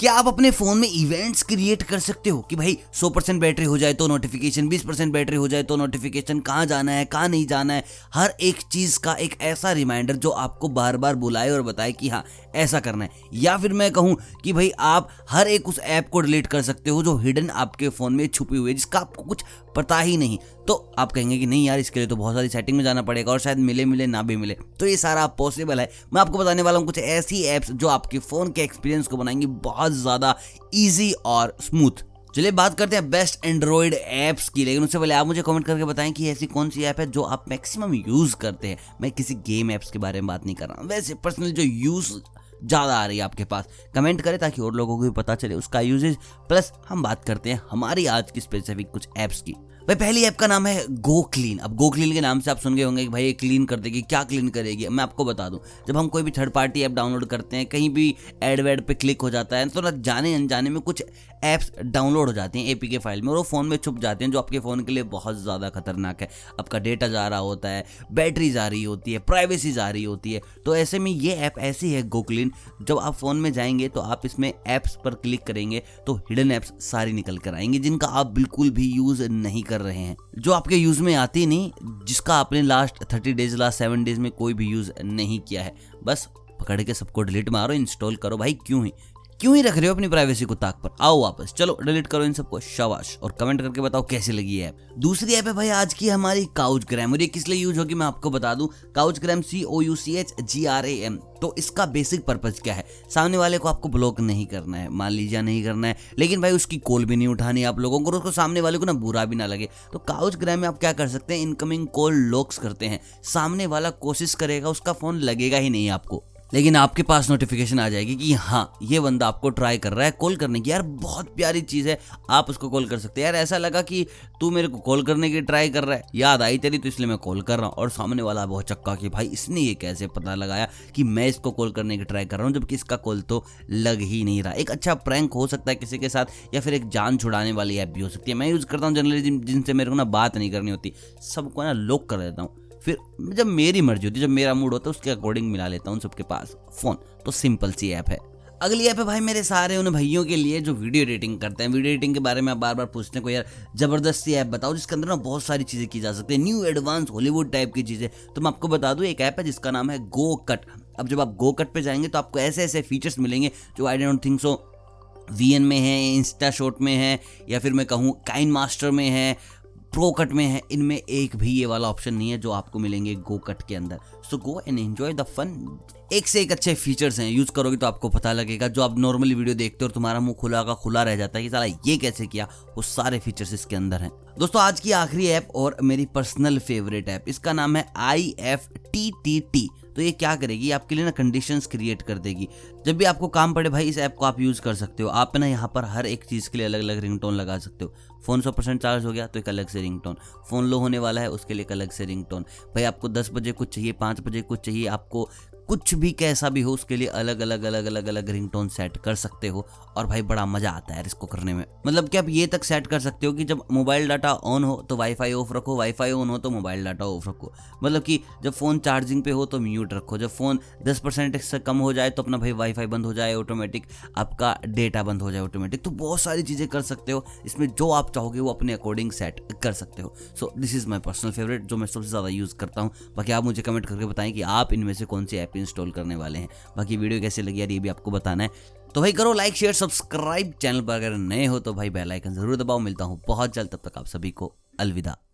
क्या आप अपने फोन में इवेंट्स क्रिएट कर सकते हो कि भाई 100% बैटरी हो जाए तो नोटिफिकेशन, 20% बैटरी हो जाए तो नोटिफिकेशन, कहाँ जाना है कहाँ नहीं जाना है, हर एक चीज का एक ऐसा रिमाइंडर जो आपको बार बार बुलाए और बताए कि हाँ ऐसा करना है। या फिर मैं कहूँ कि भाई आप हर एक उस ऐप को डिलीट कर सकते हो जो हिडन आपके फोन में छुपी हुई है, जिसका आपको कुछ पता ही नहीं। तो आप कहेंगे कि नहीं यार, इसके लिए तो बहुत सारी सेटिंग में जाना पड़ेगा और शायद मिले ना भी मिले। तो ये सारा पॉसिबल है। मैं आपको बताने वाला हूँ कुछ ऐसी ऐप्स जो आपके फोन के एक्सपीरियंस को बनाएंगी बहुत ज्यादा इजी और स्मूथ। चलिए बात करते हैं बेस्ट एंड्रॉइड ऐप्स की, लेकिन उससे पहले आप मुझे कमेंट करके बताएं कि ऐसी कौन सी ऐप है जो आप मैक्सिमम यूज करते हैं। मैं किसी गेम ऐप्स के बारे में बात नहीं कर रहा हूँ, वैसे पर्सनली जो यूज ज़्यादा आ रही है आपके पास। कमेंट करें ताकि और लोगों को भी पता चले उसका यूजेज। प्लस हम बात करते हैं हमारी आज की स्पेसिफिक कुछ ऐप्स की। भाई पहली ऐप का नाम है गो क्लीन। अब गो क्लीन के नाम से आप सुन गए होंगे कि भाई ये क्लीन कर देगी। क्या क्लीन करेगी? मैं आपको बता दूं, जब हम कोई भी थर्ड पार्टी ऐप डाउनलोड करते हैं, कहीं भी एड वेड पे क्लिक हो जाता है तो ना जाने अनजाने में कुछ ऐप्स डाउनलोड हो जाती हैं एपीके फाइल में और वो फ़ोन में छुप जाते हैं, जो आपके फ़ोन के लिए बहुत ज़्यादा खतरनाक है। आपका डेटा जा रहा होता है, बैटरी जा रही होती है, प्राइवेसी जा रही होती है। तो ऐसे में ये ऐप ऐसी है गो क्लीन, जब आप फ़ोन में जाएंगे तो आप इसमें ऐप्स पर क्लिक करेंगे तो हिडन ऐप्स सारी निकल कर आएंगी जिनका आप बिल्कुल भी यूज़ नहीं कर रहे हैं, जो आपके यूज में आती नहीं, जिसका आपने लास्ट 30 डेज लास्ट 7 डेज में कोई भी यूज नहीं किया है। बस पकड़ के सबको डिलीट मारो, इंस्टॉल करो। भाई क्यों ही रख रहे हो अपनी प्राइवेसी को ताक पर? आओ वापस, चलो डिलीट करो इन सबको, शाबाश। और कमेंट करके बताओ कैसी लगी है ऐप। दूसरी ऐप है भाई आज की हमारी काउचग्राम, और ये किस लिए यूज होगी मैं आपको बता दूं। काउचग्राम COUCHGRAM। तो इसका बेसिक पर्पज क्या है? सामने वाले को आपको ब्लॉक नहीं करना है, मान लीजिए नहीं करना है, लेकिन भाई उसकी कॉल भी नहीं उठानी आप लोगों को, और उसको सामने वाले को ना बुरा भी ना लगे। तो काउचग्राम में आप क्या कर सकते हैं, इनकमिंग कॉल लॉक्स करते हैं। सामने वाला कोशिश करेगा, उसका फोन लगेगा ही नहीं आपको, लेकिन आपके पास नोटिफिकेशन आ जाएगी कि हाँ ये बंदा आपको ट्राई कर रहा है कॉल करने की। यार बहुत प्यारी चीज़ है, आप उसको कॉल कर सकते हैं। यार ऐसा लगा कि तू मेरे को कॉल करने की ट्राई कर रहा है, याद आई तेरी तो इसलिए मैं कॉल कर रहा हूँ। और सामने वाला बहुत चक्का कि भाई इसने ये कैसे पता लगाया कि मैं इसको कॉल करने की ट्राई कर रहा हूँ, जबकि इसका कॉल तो लग ही नहीं रहा। एक अच्छा प्रैंक हो सकता है किसी के साथ, या फिर एक जान छुड़ाने वाली ऐप भी हो सकती है। मैं यूज़ करता हूँ जनरली जिनसे मेरे को ना बात नहीं करनी होती, सबको ना लॉक कर देता हूँ। फिर जब मेरी मर्जी होती है, जब मेरा मूड होता है, उसके अकॉर्डिंग मिला लेता हूँ सबके पास फोन। तो सिंपल सी ऐप है। अगली ऐप है भाई मेरे सारे उन भाइयों के लिए जो वीडियो एडिटिंग करते हैं। वीडियो एडिटिंग के बारे में आप बार बार पूछते हैं कोई यार जबरदस्त सी ऐप बताओ जिसके अंदर ना बहुत सारी चीजें की जा सकती है, न्यू एडवांस हॉलीवुड टाइप की चीजें। तो मैं आपको बता दूं एक ऐप है जिसका नाम है गो कट। अब जब आप गो कट पे जाएंगे तो आपको ऐसे ऐसे फीचर्स मिलेंगे जो I don't think so VN में है, इंस्टा शॉट में है, या फिर मैं कहूँ काइन मास्टर में है, प्रो कट में है। इनमें एक भी ये वाला ऑप्शन नहीं है जो आपको मिलेंगे गो कट के अंदर। So go and enjoy the fun. एक से एक अच्छे फीचर्स हैं, यूज करोगे तो आपको पता लगेगा। जो आप नॉर्मली वीडियो देखते हो और तुम्हारा मुंह खुला का खुला रह जाता है कि साला ये कैसे किया, वो सारे फीचर्स इसके अंदर हैं। दोस्तों आज की आखिरी ऐप और मेरी पर्सनल फेवरेट ऐप, इसका नाम है IFTTT। तो ये क्या करेगी, आपके लिए ना कंडीशंस क्रिएट कर देगी। जब भी आपको काम पड़े भाई इस ऐप को आप यूज़ कर सकते हो। आप ना यहाँ पर हर एक चीज़ के लिए अलग अलग रिंगटोन लगा सकते हो। फ़ोन 100% चार्ज हो गया तो एक अलग से रिंगटोन, फ़ोन लो होने वाला है उसके लिए एक अलग से रिंगटोन। भाई आपको 10 बजे कुछ चाहिए, 5 बजे कुछ चाहिए, आपको कुछ भी कैसा भी हो उसके लिए अलग अलग रिंगटोन सेट कर सकते हो। और भाई बड़ा मजा आता है इसको करने में। मतलब कि आप ये तक सेट कर सकते हो कि जब मोबाइल डाटा ऑन हो तो वाईफाई ऑफ रखो, वाईफाई ऑन हो तो मोबाइल डाटा ऑफ रखो। मतलब कि जब फ़ोन चार्जिंग पे हो तो म्यूट रखो, जब फ़ोन 10% से कम हो जाए तो अपना भाई वाईफाई बंद हो जाए ऑटोमेटिक, आपका डेटा बंद हो जाए ऑटोमेटिक। तो बहुत सारी चीज़ें कर सकते हो इसमें, जो आप चाहोगे वो अपने अकॉर्डिंग सेट कर सकते हो। So this is my personal favourite जो मैं सबसे ज़्यादा यूज़ करता हूँ। बाकी आप मुझे कमेंट करके बताएं कि आप इनमें से कौन सी ऐप इंस्टॉल करने वाले हैं। बाकी वीडियो कैसे लगी यार ये भी आपको बताना है। तो भाई करो लाइक शेयर सब्सक्राइब, चैनल पर अगर नए हो तो भाई बेल आइकन जरूर दबाओ। मिलता हूँ बहुत जल्द, तब तक आप सभी को अलविदा।